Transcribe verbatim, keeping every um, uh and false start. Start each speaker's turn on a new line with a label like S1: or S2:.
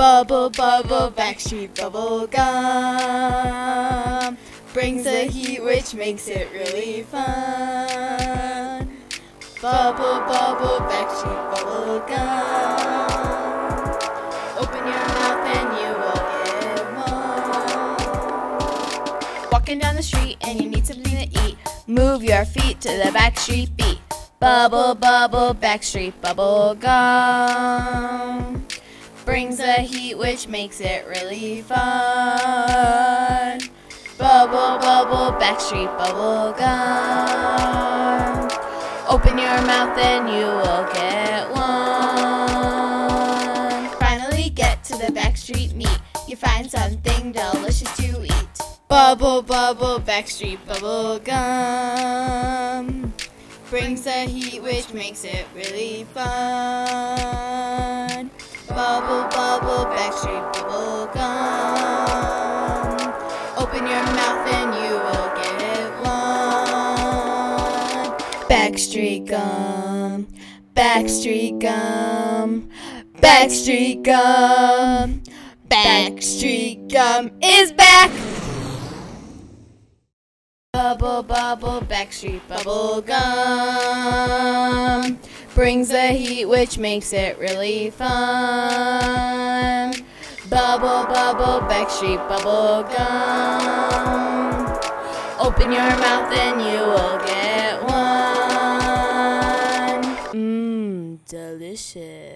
S1: Bubble, bubble, Backstreet bubble gum brings the heat which makes it really fun. Bubble, bubble, Backstreet bubble gum. Open your mouth and you will get one. Walking down the street and you need something to eat. Move your feet to the Backstreet beat. Bubble, bubble, Backstreet bubble gum brings the heat which makes it really fun. Bubble, bubble, Backstreet bubble gum. Open your mouth and you will get one. Finally get to the Backstreet meat. You find something delicious to eat. Bubble, bubble, Backstreet bubble gum brings the heat which makes it really fun. Bubble, bubble, Backstreet bubble gum. Open your mouth and you will get one. Backstreet gum, Backstreet gum, Backstreet gum. Backstreet gum is back. Bubble, bubble, Backstreet bubble gum brings the heat which makes it really fun. Bubble, bubble, Backstreet bubble gum. Open your mouth and you will get one. Mmm, delicious.